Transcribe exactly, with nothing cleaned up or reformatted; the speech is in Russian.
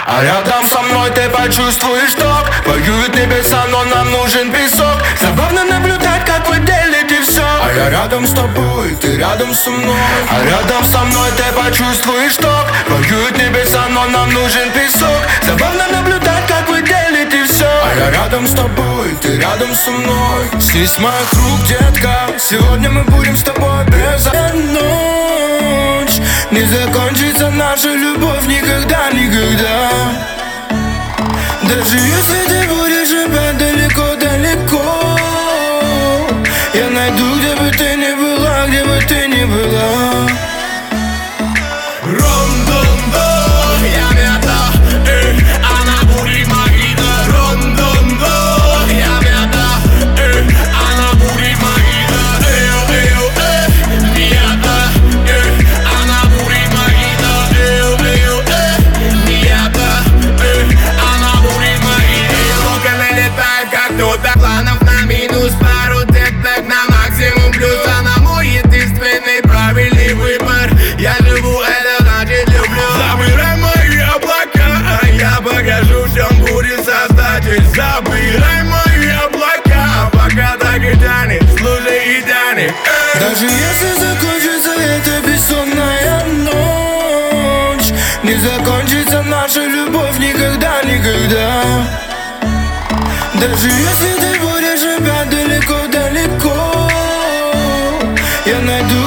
А рядом со мной ты почувствуешь ток. Воюют небеса, но нам нужен песок. Забавно наблюдать, как вы делите все. А я рядом с тобой, ты рядом со мной. А рядом со мной ты почувствуешь ток. Воюют небеса, но нам нужен песок. Забавно наблюдать, как вы делите все. А я рядом с тобой, ты рядом со мной. Снись с моих рук, детка. Сегодня мы будем с тобой без ночь. Не закончится наша любовь никогда, никогда. Даже если ты будешь опять далеко-далеко, я найду, где бы ты ни была, где бы ты ни была. Ронdondo, я мята, э, она будет магита. Ронdondo, я мята, э, она будет магита. Эйо, эйо, э, мята, э, она будет магита. Эйо, эйо, э, мята, э, она будет магита. Лука налетает, как кто-то планов на минус. Пару деток на максимум плюс. Она мой единственный правильный выбор. Я живу, это значит люблю. Забирай мои облака, а я покажу, в чем будет создатель. Забирай мои облака, пока так и тянет, слушай и тянет. Даже если закончится эта бессонная ночь, не закончится наша любовь никогда, никогда. Даже если ты будешь опять далеко-далеко, я найду,